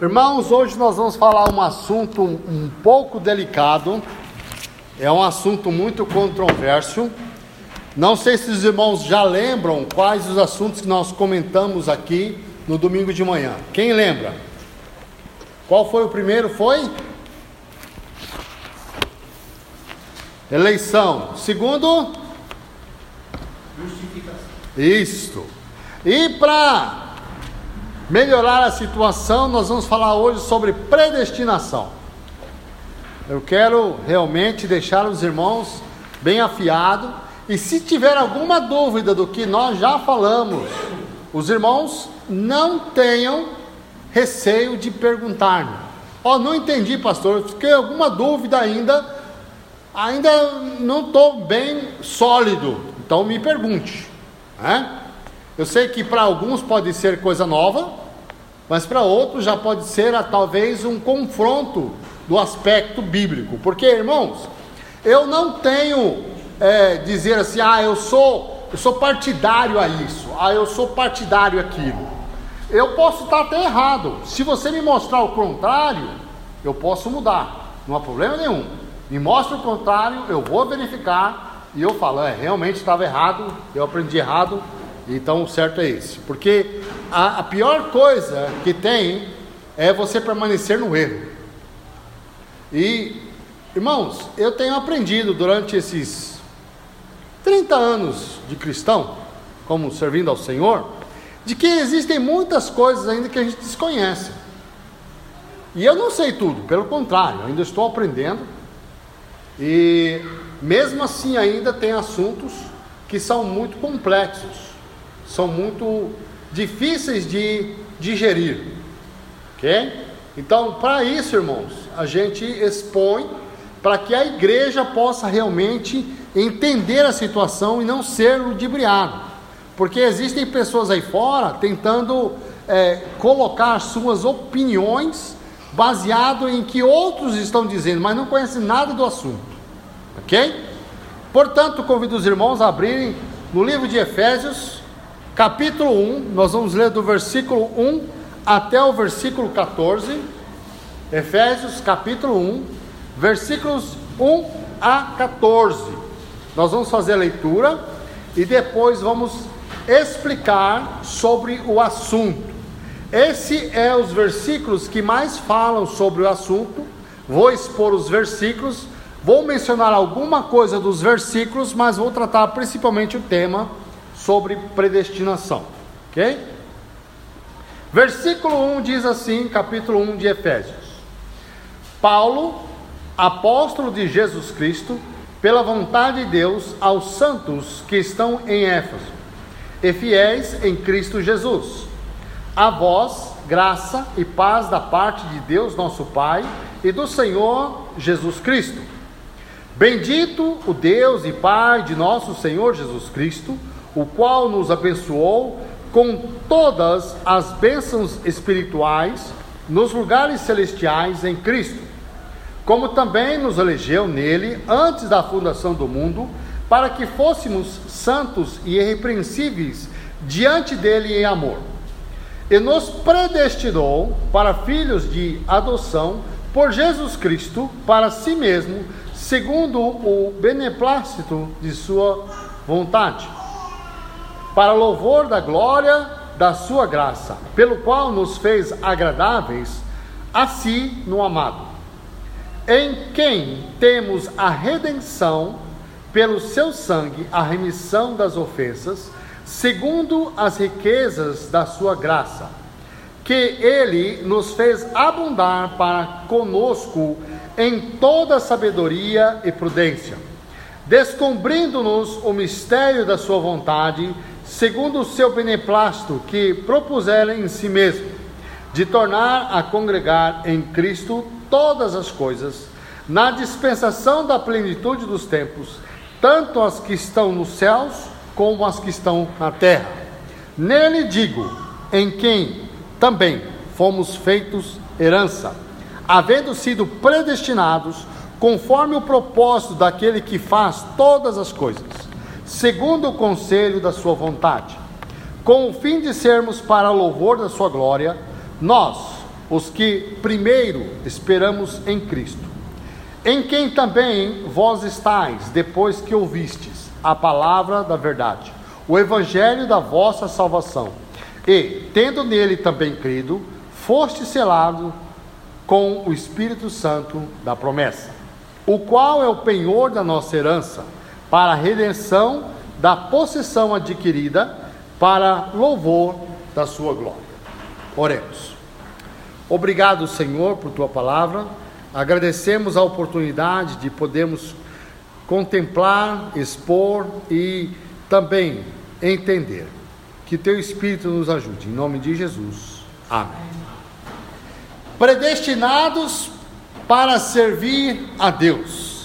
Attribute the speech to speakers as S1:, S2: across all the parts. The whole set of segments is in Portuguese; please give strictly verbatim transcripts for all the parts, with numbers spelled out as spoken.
S1: Irmãos, hoje nós vamos falar um assunto um pouco delicado, é um assunto muito controverso. Não sei se os irmãos já lembram quais os assuntos que nós comentamos aqui no domingo de manhã. Quem lembra? Qual foi o primeiro? Foi? Eleição. Segundo?
S2: Justificação.
S1: Isto. E para melhorar a situação, nós vamos falar hoje sobre predestinação. Eu quero realmente deixar os irmãos bem afiados. E se tiver alguma dúvida do que nós já falamos, os irmãos não tenham receio de perguntar-me. Ó, oh, não entendi, pastor, fiquei alguma dúvida ainda, ainda não estou bem sólido, então me pergunte, né? Eu sei que para alguns pode ser coisa nova, mas para outros já pode ser talvez um confronto do aspecto bíblico, porque, irmãos, eu não tenho é, dizer assim, ah, eu sou, eu sou partidário a isso, ah, eu sou partidário àquilo. Eu posso estar até errado. Se você me mostrar o contrário, eu posso mudar, não há problema nenhum. Me mostra o contrário, eu vou verificar e eu falo, é, realmente estava errado, eu aprendi errado, então o certo é esse. Porque a, a pior coisa que tem é você permanecer no erro. E, irmãos, eu tenho aprendido durante esses trinta anos de cristão, como servindo ao Senhor, de que existem muitas coisas ainda que a gente desconhece. E eu não sei tudo, pelo contrário, eu ainda estou aprendendo. E mesmo assim ainda tem assuntos que são muito complexos, são muito difíceis de digerir, ok? Então, para isso, irmãos, a gente expõe para que a igreja possa realmente entender a situação e não ser ludibriado. Porque existem pessoas aí fora tentando é, colocar suas opiniões baseado em que outros estão dizendo, mas não conhecem nada do assunto, ok? Portanto, convido os irmãos a abrirem no livro de Efésios, capítulo um, nós vamos ler do versículo um até o versículo catorze, Efésios capítulo um, versículos um a catorze, nós vamos fazer a leitura e depois vamos explicar sobre o assunto. Esse é os versículos que mais falam sobre o assunto. Vou expor os versículos, vou mencionar alguma coisa dos versículos, mas vou tratar principalmente o tema sobre predestinação, ok? Versículo um diz assim, capítulo um de Efésios: Paulo, apóstolo de Jesus Cristo, pela vontade de Deus, aos santos que estão em Éfeso e fiéis em Cristo Jesus, a vós graça e paz da parte de Deus nosso Pai e do Senhor Jesus Cristo. Bendito o Deus e Pai de nosso Senhor Jesus Cristo, o qual nos abençoou com todas as bênçãos espirituais nos lugares celestiais em Cristo, como também nos elegeu nele antes da fundação do mundo, para que fôssemos santos e irrepreensíveis diante dele em amor. E nos predestinou para filhos de adoção por Jesus Cristo para si mesmo, segundo o beneplácito de sua vontade, para louvor da glória da sua graça, pelo qual nos fez agradáveis a si no amado, em quem temos a redenção pelo seu sangue, a remissão das ofensas, segundo as riquezas da sua graça, que ele nos fez abundar para conosco em toda sabedoria e prudência, descobrindo-nos o mistério da sua vontade, segundo o seu beneplácito que propusera em si mesmo, de tornar a congregar em Cristo todas as coisas, na dispensação da plenitude dos tempos, tanto as que estão nos céus, como as que estão na terra. Nele digo, em quem também fomos feitos herança, havendo sido predestinados, conforme o propósito daquele que faz todas as coisas, segundo o conselho da sua vontade, com o fim de sermos para louvor da sua glória, nós, os que primeiro esperamos em Cristo, em quem também vós estáis, depois que ouvistes a palavra da verdade, o evangelho da vossa salvação, e, tendo nele também crido, foste selado com o Espírito Santo da promessa, o qual é o penhor da nossa herança, para a redenção da possessão adquirida, para louvor da sua glória. Oremos. Obrigado, Senhor, por tua palavra. Agradecemos a oportunidade de podermos contemplar, expor e também entender. Que teu Espírito nos ajude. Em nome de Jesus. Amém. Predestinados para servir a Deus.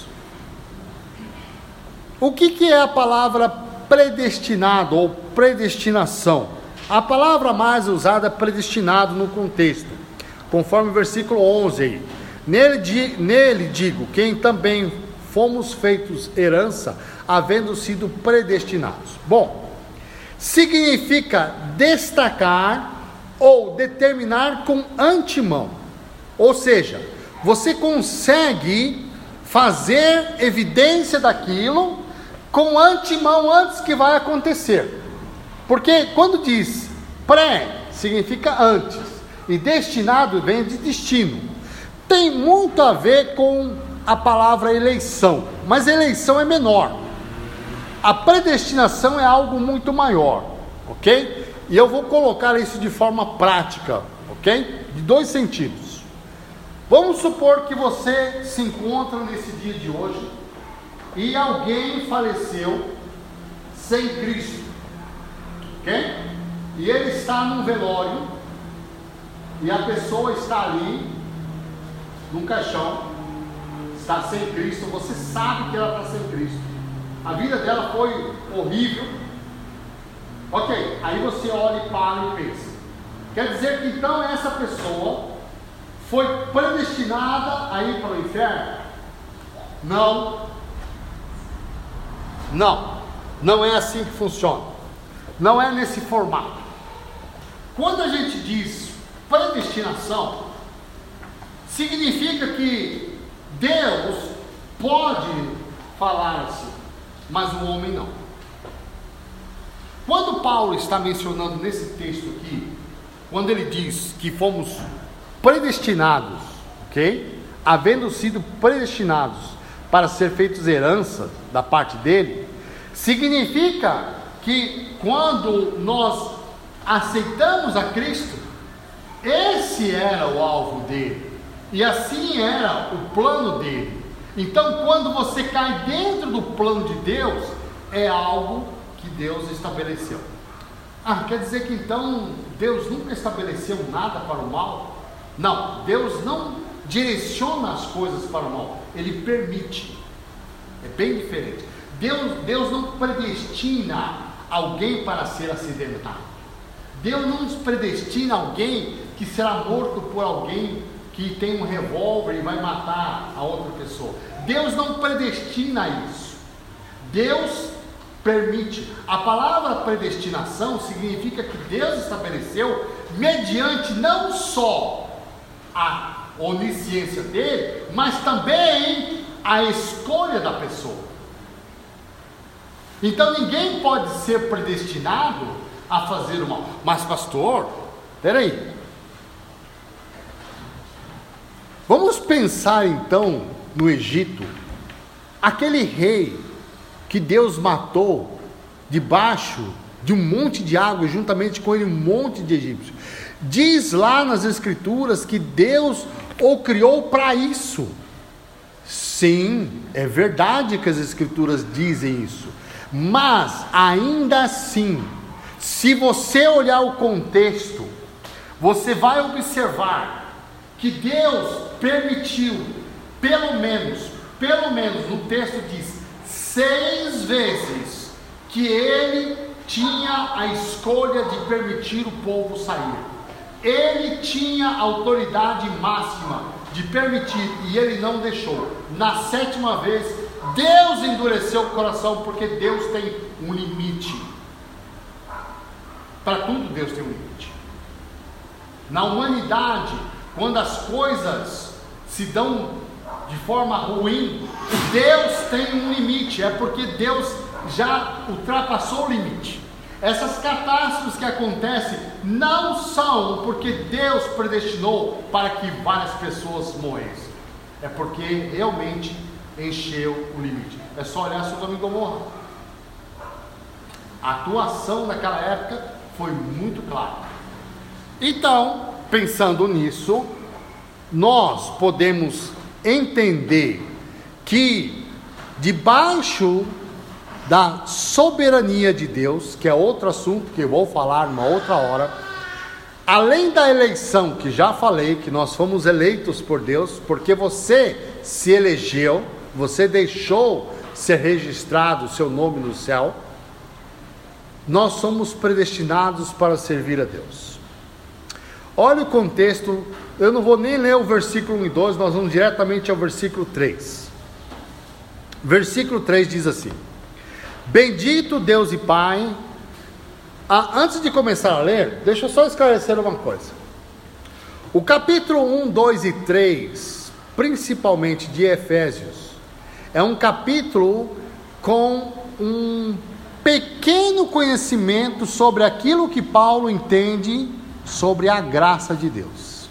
S1: O que, que é a palavra predestinado ou predestinação? A palavra mais usada é predestinado no contexto, conforme o versículo onze aí. Nele, nele digo, quem também fomos feitos herança, havendo sido predestinados. Bom, significa destacar ou determinar com antemão. Ou seja, você consegue fazer evidência daquilo com antemão antes que vai acontecer. Porque quando diz pré, significa antes, e destinado vem de destino. Tem muito a ver com a palavra eleição, mas eleição é menor. A predestinação é algo muito maior, ok? E eu vou colocar isso de forma prática, ok? De dois sentidos. Vamos supor que você se encontra nesse dia de hoje e alguém faleceu sem Cristo, ok? E ele está num velório e a pessoa está ali num caixão, está sem Cristo, você sabe que ela está sem Cristo, a vida dela foi horrível, ok, aí você olha e para e pensa, quer dizer que então essa pessoa foi predestinada a ir para o inferno? Não, não, não é assim que funciona, não é nesse formato. Quando a gente diz predestinação, significa que Deus pode falar assim, mas o homem não. Quando Paulo está mencionando nesse texto aqui, quando ele diz que fomos predestinados, ok? Havendo sido predestinados para ser feitos herança da parte dele, significa que quando nós aceitamos a Cristo, esse era o alvo dele. E assim era o plano dele. Então, quando você cai dentro do plano de Deus, é algo que Deus estabeleceu. Ah, quer dizer que então Deus nunca estabeleceu nada para o mal? Não, Deus não direciona as coisas para o mal, Ele permite. É bem diferente. Deus, Deus não predestina alguém para ser acidentado. Deus não predestina alguém que será morto por alguém que tem um revólver e vai matar a outra pessoa. Deus não predestina isso. Deus permite. A palavra predestinação significa que Deus estabeleceu, mediante não só a onisciência dele, mas também a escolha da pessoa. Então ninguém pode ser predestinado a fazer o mal. Mas pastor, peraí, vamos pensar então no Egito, aquele rei que Deus matou debaixo de um monte de água, juntamente com ele um monte de egípcios. Diz lá nas escrituras que Deus o criou para isso. Sim, é verdade que as escrituras dizem isso, mas ainda assim, se você olhar o contexto, você vai observar que Deus permitiu, pelo menos, pelo menos no texto diz, seis vezes que ele tinha a escolha de permitir o povo sair. Ele tinha autoridade máxima de permitir e ele não deixou. Na sétima vez, Deus endureceu o coração, porque Deus tem um limite. Para tudo Deus tem um limite. Na humanidade, quando as coisas se dão de forma ruim, Deus tem um limite, é porque Deus já ultrapassou o limite. Essas catástrofes que acontecem não são porque Deus predestinou para que várias pessoas morressem, é porque realmente encheu o limite. É só olhar Sodoma e Gomorra. A atuação naquela época foi muito clara. Então, pensando nisso, nós podemos entender que debaixo da soberania de Deus, que é outro assunto que eu vou falar uma outra hora, além da eleição que já falei, que nós fomos eleitos por Deus, porque você se elegeu, você deixou ser registrado o seu nome no céu, nós somos predestinados para servir a Deus. Olha o contexto, eu não vou nem ler o versículo um e dois, nós vamos diretamente ao versículo três. Versículo três diz assim: bendito Deus e Pai. Ah, antes de começar a ler, deixa eu só esclarecer uma coisa. O capítulo um, dois e três, principalmente de Efésios, é um capítulo com um pequeno conhecimento sobre aquilo que Paulo entende sobre a graça de Deus.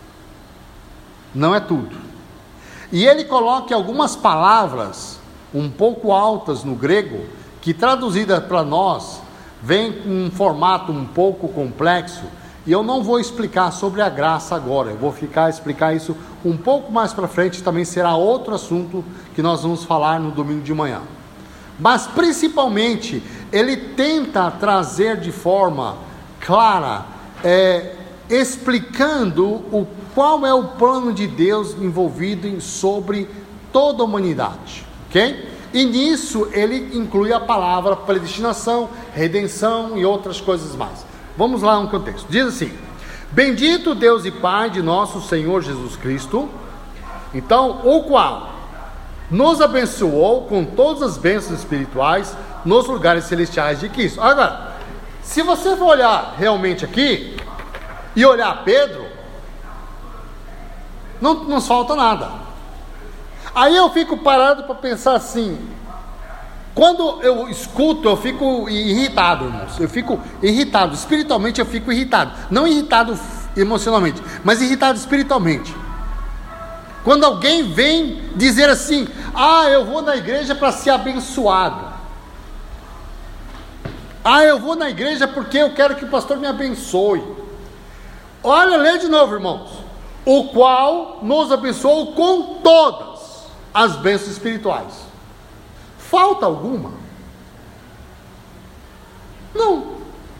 S1: Não é tudo. E ele coloca algumas palavras um pouco altas no grego, que traduzida para nós, vem com um formato um pouco complexo, e eu não vou explicar sobre a graça agora, eu vou ficar explicar isso um pouco mais para frente, também será outro assunto que nós vamos falar no domingo de manhã. Mas principalmente, ele tenta trazer de forma clara, é, explicando o, qual é o plano de Deus envolvido em, sobre toda a humanidade, ok? E nisso ele inclui a palavra predestinação, redenção e outras coisas mais. Vamos lá um contexto. Diz assim: bendito Deus e Pai de nosso Senhor Jesus Cristo, então, o qual nos abençoou com todas as bênçãos espirituais nos lugares celestiais de Cristo. Agora, se você for olhar realmente aqui e olhar Pedro, não nos falta nada. Aí eu fico parado para pensar assim, quando eu escuto, eu fico irritado, irmãos. Eu fico irritado, espiritualmente eu fico irritado. Não irritado emocionalmente, mas irritado espiritualmente. Quando alguém vem dizer assim: ah, eu vou na igreja para ser abençoado. Ah, eu vou na igreja porque eu quero que o pastor me abençoe. Olha, lê de novo, irmãos. O qual nos abençoou com todas as bênçãos espirituais. Falta alguma? Não.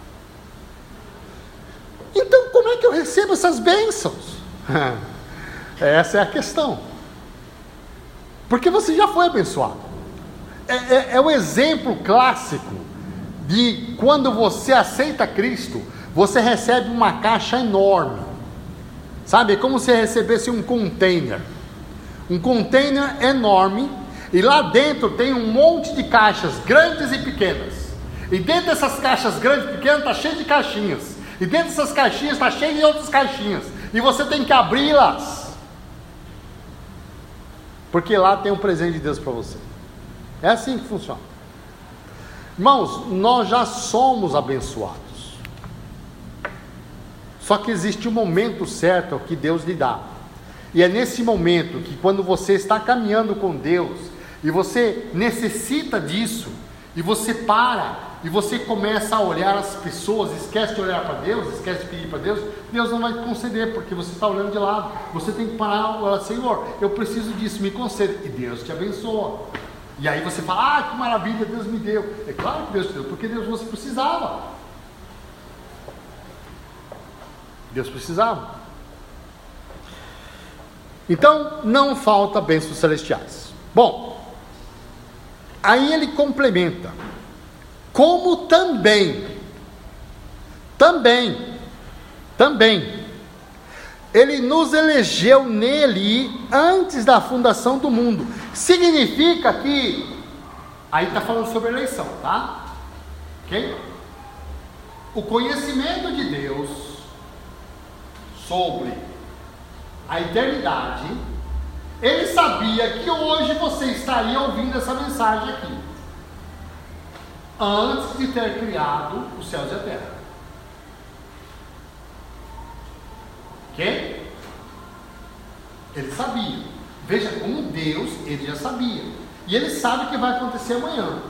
S1: Então como é que eu recebo essas bênçãos? Essa é a questão. Porque você já foi abençoado. É, é, é o exemplo clássico de quando você aceita Cristo, você recebe uma caixa enorme. Sabe, é como se recebesse um container. Um container enorme, e lá dentro tem um monte de caixas grandes e pequenas. E dentro dessas caixas grandes e pequenas está cheio de caixinhas. E dentro dessas caixinhas está cheio de outras caixinhas. E você tem que abri-las. Porque lá tem um presente de Deus para você. É assim que funciona. Irmãos, nós já somos abençoados. Só que existe um momento certo que Deus lhe dá. E é nesse momento que, quando você está caminhando com Deus, e você necessita disso, e você para, e você começa a olhar as pessoas, esquece de olhar para Deus, esquece de pedir para Deus, Deus não vai te conceder, porque você está olhando de lado. Você tem que parar e falar: Senhor, eu preciso disso, me conceda. E Deus te abençoa. E aí você fala: ah, que maravilha, Deus me deu. É claro que Deus te deu, porque Deus você precisava. Deus precisava. Então, não falta bênçãos celestiais. Bom, aí ele complementa: como também, também, também, ele nos elegeu nele antes da fundação do mundo. Significa que, aí está falando sobre eleição, tá? Ok? O conhecimento de Deus sobre a eternidade, Ele sabia que hoje você estaria ouvindo essa mensagem aqui, antes de ter criado os céus e a terra. Ok? Ele sabia. Veja como Deus, Ele já sabia. E Ele sabe o que vai acontecer amanhã.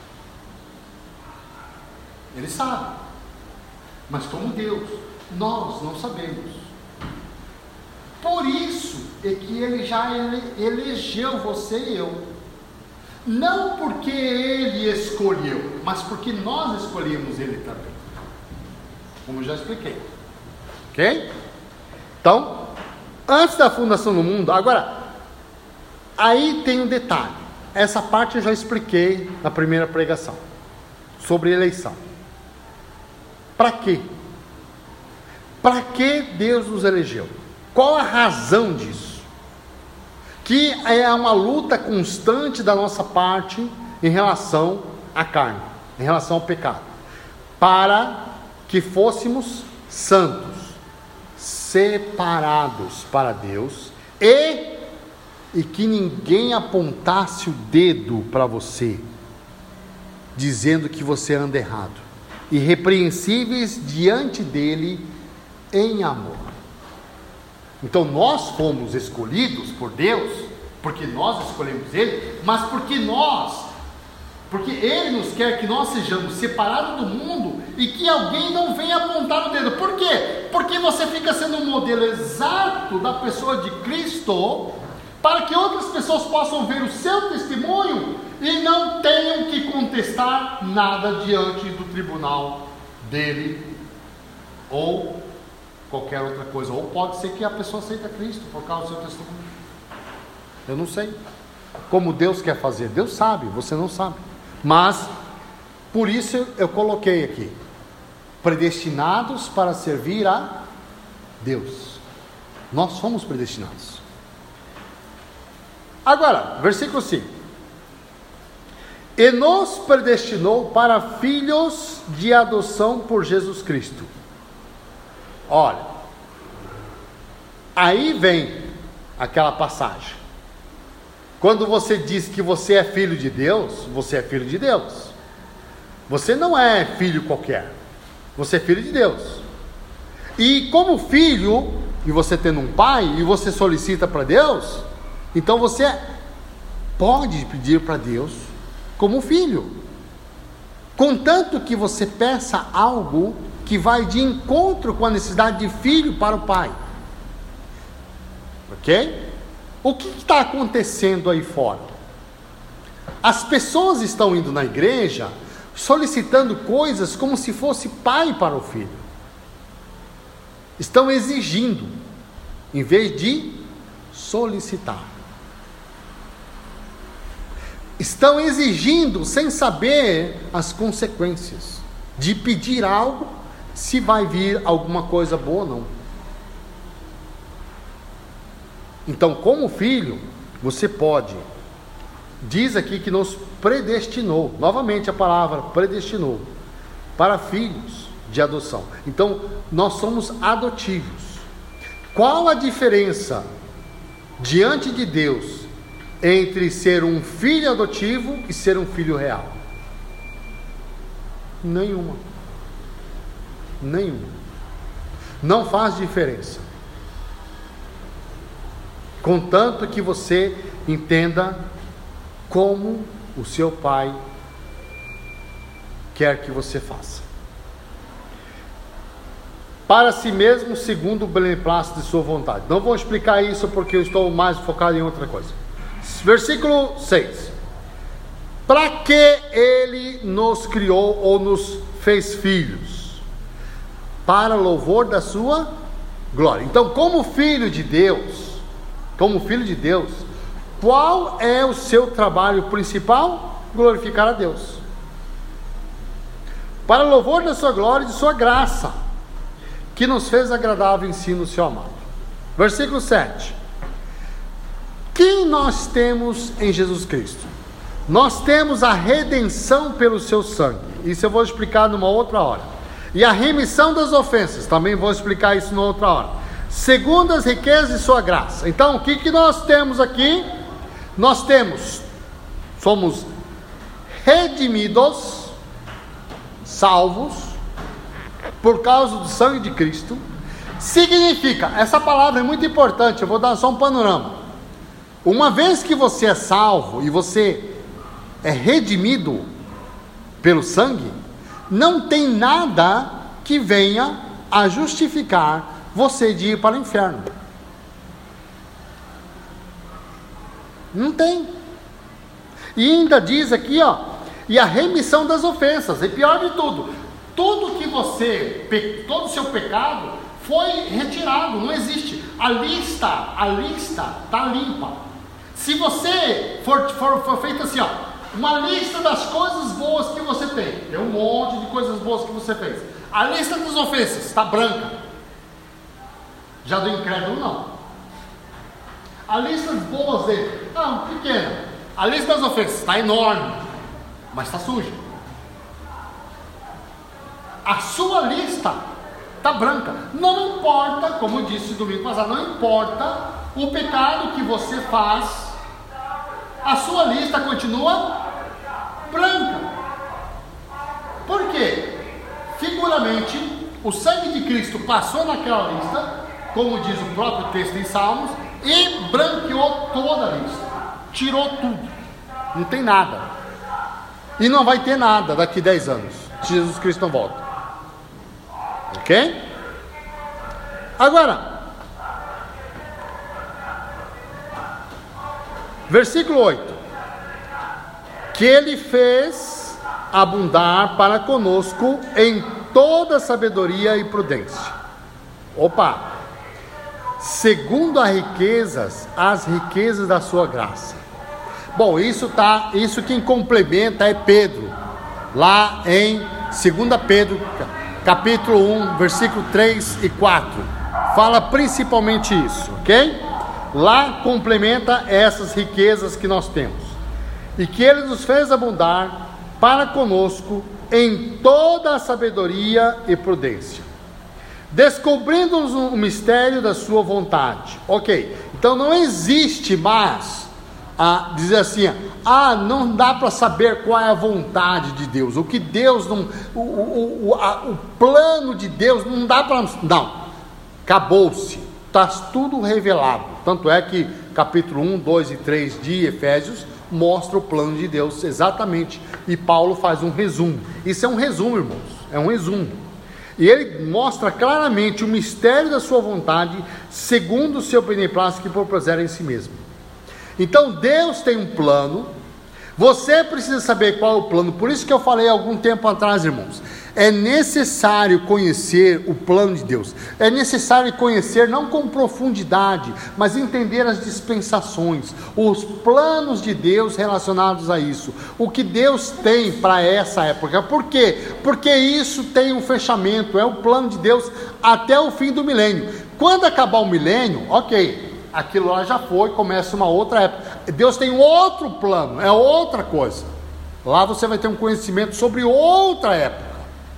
S1: Ele sabe. Mas como Deus, nós não sabemos. Por isso é que Ele já ele, elegeu você e eu. Não porque Ele escolheu, mas porque nós escolhemos Ele também. Como eu já expliquei. Ok? Então, antes da fundação do mundo, agora, aí tem um detalhe. Essa parte eu já expliquei na primeira pregação, sobre eleição. Para quê? Para que Deus nos elegeu? Qual a razão disso? Que é uma luta constante da nossa parte em relação à carne, em relação ao pecado, para que fôssemos santos, separados para Deus, e, e que ninguém apontasse o dedo para você, dizendo que você anda errado, irrepreensíveis diante dele em amor. Então nós fomos escolhidos por Deus, porque nós escolhemos Ele, mas porque nós, porque Ele nos quer que nós sejamos separados do mundo e que alguém não venha apontar o dedo. Por quê? Porque você fica sendo um modelo exato da pessoa de Cristo, para que outras pessoas possam ver o seu testemunho e não tenham que contestar nada diante do tribunal dele, ou qualquer outra coisa. Ou pode ser que a pessoa aceita Cristo por causa do seu testemunho. Eu não sei como Deus quer fazer. Deus sabe, você não sabe. Mas, por isso eu coloquei aqui, predestinados para servir a Deus. Nós fomos predestinados. Agora, versículo cinco. E nos predestinou para filhos de adoção por Jesus Cristo. Olha, aí vem aquela passagem. Quando você diz que você é filho de Deus, você é filho de Deus. Você não é filho qualquer. Você é filho de Deus. E como filho, e você tendo um pai, e você solicita para Deus, então você pode pedir para Deus como filho. Contanto que você peça algo que vai de encontro com a necessidade de filho para o pai. Ok? O que está acontecendo aí fora? As pessoas estão indo na igreja solicitando coisas como se fosse pai para o filho. Estão exigindo, em vez de solicitar. Estão exigindo sem saber as consequências de pedir algo, se vai vir alguma coisa boa ou não. Então, como filho, você pode, diz aqui que nos predestinou, novamente a palavra predestinou, para filhos de adoção. Então, nós somos adotivos. Qual a diferença diante de Deus entre ser um filho adotivo e ser um filho real? Nenhuma. Nenhuma. Não faz diferença. Contanto que você entenda como o seu pai quer que você faça. Para si mesmo, segundo o beneplácito de sua vontade. Não vou explicar isso porque eu estou mais focado em outra coisa. Versículo seis. Para que Ele nos criou ou nos fez filhos? Para louvor da sua glória. Então, como filho de Deus, como filho de Deus, qual é o seu trabalho principal? Glorificar a Deus. Para louvor da sua glória e de sua graça, que nos fez agradável ensino o seu amado. Versículo sete. Quem nós temos em Jesus Cristo? Nós temos a redenção pelo seu sangue. Isso eu vou explicar numa outra hora. E a remissão das ofensas, também vou explicar isso numa outra hora. segundo as riquezas de sua graça. Então, o que, que nós temos aqui? Nós temos, somos redimidos, salvos, por causa do sangue de Cristo. Significa, essa palavra é muito importante, eu vou dar só um panorama. Uma vez que você é salvo e você é redimido pelo sangue, não tem nada que venha a justificar você de ir para o inferno. Não tem. E ainda diz aqui, ó, e a remissão das ofensas. E pior de tudo, tudo que você, todo o seu pecado foi retirado, não existe. A lista, a lista está limpa. Se você for, for, for feito assim, ó, uma lista das coisas boas que você tem, tem um monte de coisas boas que você fez. A lista das ofensas está branca. Já do incrédulo não. A lista das boas dele, ah, pequena. A lista das ofensas está enorme, mas está suja. A sua lista está branca. Não importa, como eu disse domingo passado, não importa o pecado que você faz, a sua lista continua branca. Por quê? Figuramente, o sangue de Cristo passou naquela lista, como diz o próprio texto em Salmos, e branqueou toda a lista, tirou tudo, não tem nada, e não vai ter nada daqui a dez anos, se Jesus Cristo não volta, ok? Agora, versículo oito, que Ele fez abundar para conosco em toda sabedoria e prudência. Opa! Segundo as riquezas, as riquezas da sua graça. Bom, isso tá, isso quem complementa é Pedro, lá em dois Pedro, capítulo um, versículo três e quatro. Fala principalmente isso, ok? Lá complementa essas riquezas que nós temos. E que Ele nos fez abundar para conosco em toda a sabedoria e prudência, descobrindo-nos o mistério da sua vontade. Ok, então não existe mais ah, dizer assim, ah, não dá para saber qual é a vontade de Deus, o que Deus não, o, o, o, a, o plano de Deus não dá para, não, acabou-se, está tudo revelado. Tanto é que capítulo um, dois e três de Efésios mostra o plano de Deus exatamente, e Paulo faz um resumo. Isso é um resumo, irmãos, é um resumo. E ele mostra claramente o mistério da sua vontade, segundo o seu beneplácito que propuseram em si mesmo. Então Deus tem um plano, você precisa saber qual é o plano. Por isso que eu falei há algum tempo atrás, irmãos, é necessário conhecer o plano de Deus, é necessário conhecer não com profundidade, mas entender as dispensações, os planos de Deus relacionados a isso, o que Deus tem para essa época. Por quê? Porque isso tem um fechamento, é o plano de Deus até o fim do milênio. Quando acabar o milênio, ok, aquilo lá já foi, começa uma outra época. Deus tem outro plano, é outra coisa. Lá você vai ter um conhecimento sobre outra época,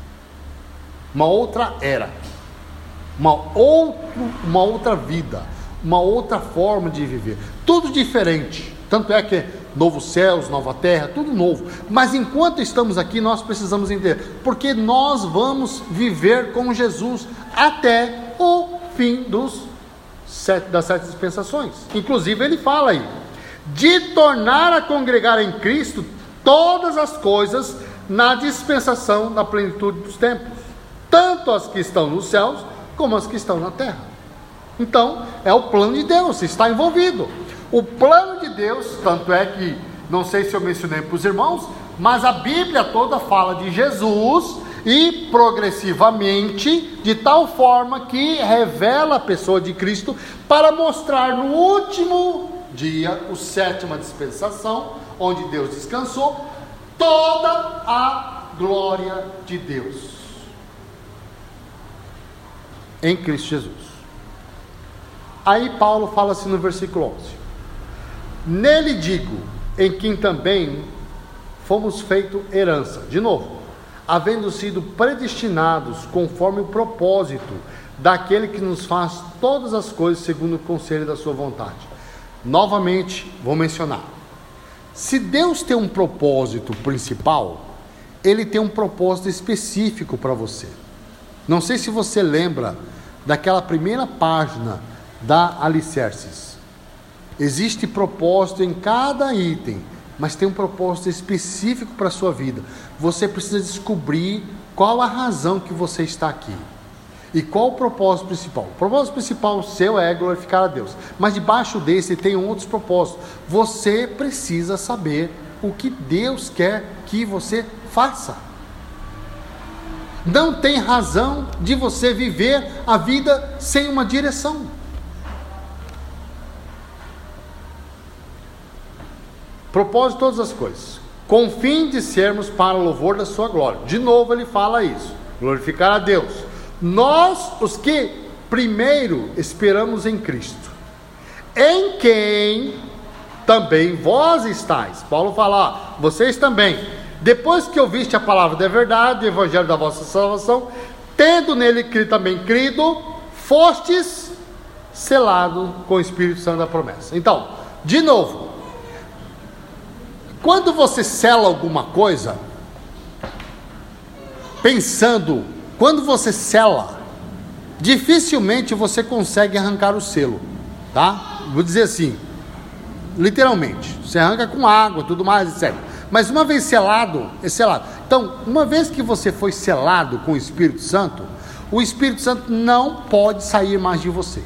S1: uma outra era, uma, outro, uma outra vida, uma outra forma de viver, tudo diferente. Tanto é que novos céus, nova terra, tudo novo. Mas enquanto estamos aqui, nós precisamos entender, porque nós vamos viver com Jesus até o fim dos sete, das sete dispensações. Inclusive ele fala aí, de tornar a congregar em Cristo todas as coisas na dispensação da plenitude dos tempos, tanto as que estão nos céus, como as que estão na terra. Então, é o plano de Deus, está envolvido. O plano de Deus, tanto é que, não sei se eu mencionei para os irmãos, mas a Bíblia toda fala de Jesus, e progressivamente, de tal forma que revela a pessoa de Cristo, para mostrar no último dia, o sétima dispensação, onde Deus descansou, toda a glória de Deus em Cristo Jesus. Aí Paulo fala assim no versículo onze: nele digo, em quem também fomos feito herança, de novo, havendo sido predestinados conforme o propósito daquele que nos faz todas as coisas segundo o conselho da sua vontade. Novamente, vou mencionar. Se Deus tem um propósito principal, Ele tem um propósito específico para você. Não sei se você lembra daquela primeira página da Alicerces. Existe propósito em cada item, mas tem um propósito específico para a sua vida. Você precisa descobrir qual a razão que você está aqui. E qual o propósito principal? O propósito principal seu é glorificar a Deus. Mas debaixo desse tem outros propósitos. Você precisa saber o que Deus quer que você faça. Não tem razão de você viver a vida sem uma direção. Propósito de todas as coisas, com o fim de sermos para o louvor da sua glória. De novo ele fala isso, glorificar a Deus. Nós, os que primeiro esperamos em Cristo, em quem também vós estáis. Paulo fala, ó, vocês também, depois que ouviste a palavra da verdade, o evangelho da vossa salvação, tendo nele crido, também crido, fostes selado com o Espírito Santo da promessa. Então, de novo, quando você sela alguma coisa, pensando, quando você sela, dificilmente você consegue arrancar o selo, tá? Vou dizer assim, literalmente, você arranca com água, tudo mais, etcétera. Mas uma vez selado, é selado. Então, uma vez que você foi selado com o Espírito Santo, o Espírito Santo não pode sair mais de você.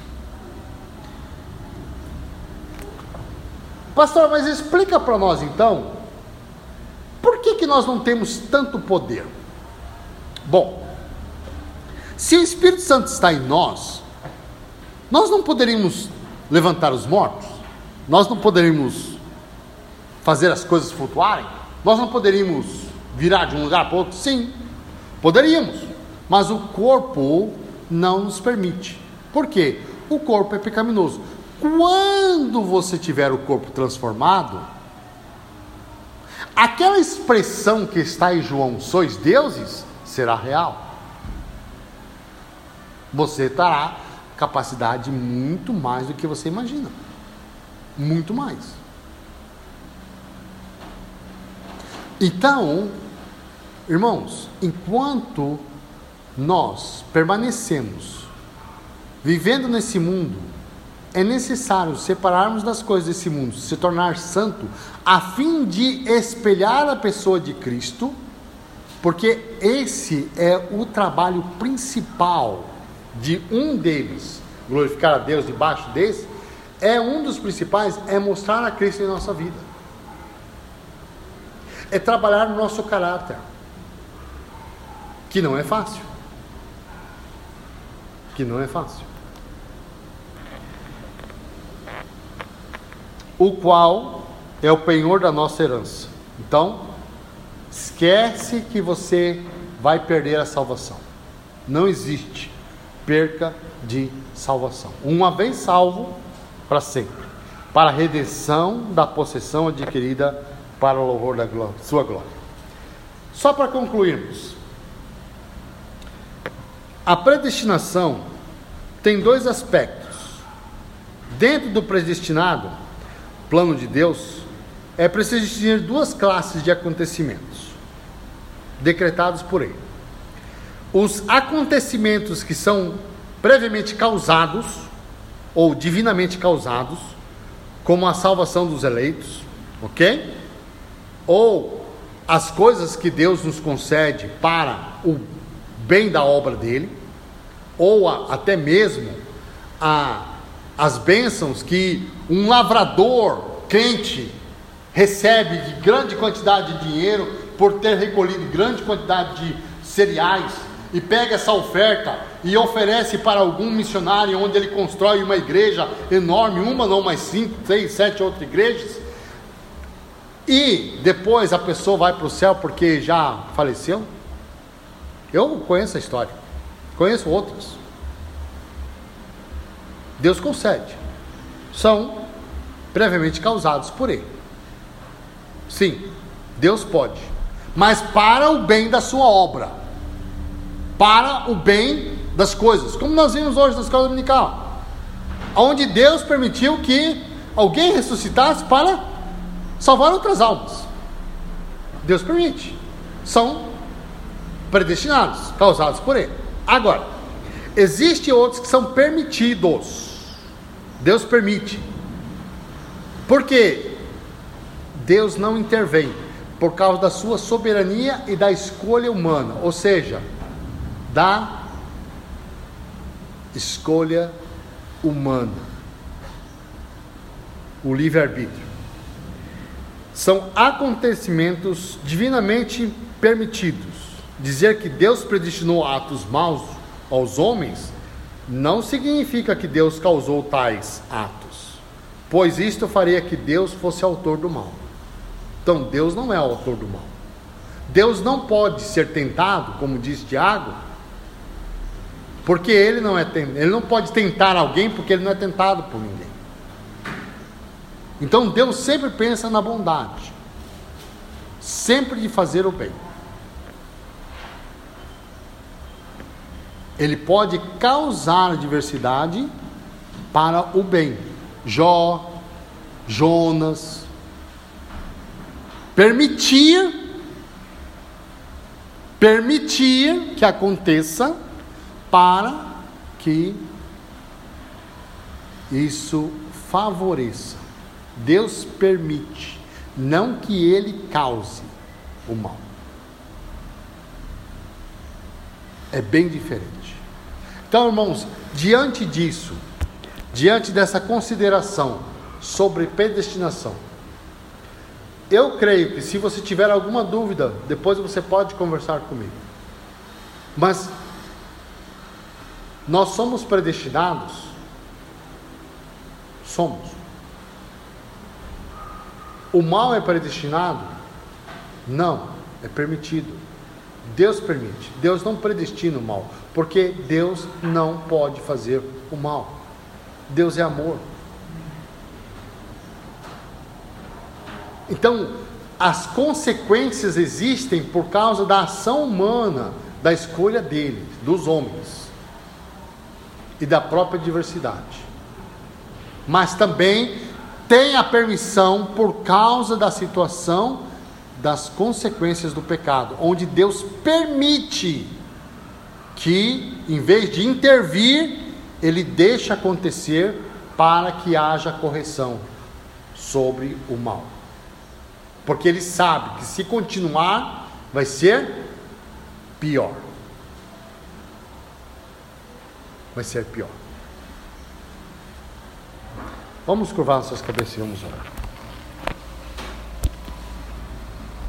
S1: Pastor, mas explica para nós então, por que que nós não temos tanto poder? Bom, se o Espírito Santo está em nós, nós não poderíamos levantar os mortos? Nós não poderíamos fazer as coisas flutuarem? Nós não poderíamos virar de um lugar para outro? Sim, poderíamos, mas o corpo não nos permite. Por quê? O corpo é pecaminoso. Quando você tiver o corpo transformado, aquela expressão que está em João, sois deuses, será real. Você terá capacidade muito mais do que você imagina. Muito mais. Então, irmãos, enquanto nós permanecemos vivendo nesse mundo, é necessário separarmos das coisas desse mundo, se tornar santo, a fim de espelhar a pessoa de Cristo, porque esse é o trabalho principal de um deles. Glorificar a Deus debaixo desse, é um dos principais, é mostrar a Cristo em nossa vida. É trabalhar no nosso caráter, que não é fácil. Que não é fácil. O qual é o penhor da nossa herança. Então, esquece que você vai perder a salvação. Não existe perca de salvação. Uma vez salvo, para sempre. Para a redenção da possessão adquirida para o louvor da glória, sua glória. Só para concluirmos. A predestinação tem dois aspectos. Dentro do predestinado, plano de Deus, é preciso distinguir duas classes de acontecimentos decretados por Ele. Os acontecimentos que são previamente causados ou divinamente causados, como a salvação dos eleitos, ok? Ou as coisas que Deus nos concede para o bem da obra dele, ou a, até mesmo a, as bênçãos que um lavrador crente recebe de grande quantidade de dinheiro por ter recolhido grande quantidade de cereais e pega essa oferta e oferece para algum missionário onde ele constrói uma igreja enorme, uma não, mais cinco, seis, sete outras igrejas, e depois a pessoa vai para o céu porque já faleceu. Eu conheço a história, conheço outras. Deus concede, são previamente causados por Ele. Sim, Deus pode, mas para o bem da sua obra, para o bem das coisas, como nós vimos hoje na escola dominical, onde Deus permitiu que alguém ressuscitasse para salvar outras almas. Deus permite, são predestinados, causados por Ele. Agora, existem outros que são permitidos. Deus permite, porque Deus não intervém por causa da sua soberania e da escolha humana, ou seja, da escolha humana, o livre-arbítrio. São acontecimentos divinamente permitidos. Dizer que Deus predestinou atos maus aos homens não significa que Deus causou tais atos, pois isto faria que Deus fosse autor do mal. Então Deus não é o autor do mal. Deus não pode ser tentado, como diz Tiago, porque ele não é ele não pode tentar alguém porque ele não é tentado por ninguém. Então Deus sempre pensa na bondade, sempre de fazer o bem. Ele pode causar adversidade para o bem. Jó, Jonas, permitir, permitir que aconteça para que isso favoreça. Deus permite, não que Ele cause o mal. É bem diferente. Então, irmãos, diante disso, diante dessa consideração sobre predestinação, eu creio que se você tiver alguma dúvida, depois você pode conversar comigo. Mas nós somos predestinados? Somos. O mal é predestinado? Não, é permitido. Deus permite. Deus não predestina o mal, porque Deus não pode fazer o mal. Deus é amor. Então, as consequências existem por causa da ação humana, da escolha dele, dos homens, e da própria diversidade. Mas também tem a permissão por causa da situação das consequências do pecado, onde Deus permite que, em vez de intervir, Ele deixa acontecer para que haja correção sobre o mal. Porque Ele sabe que se continuar, vai ser pior. Vai ser pior. Vamos curvar nossas cabeças e vamos orar.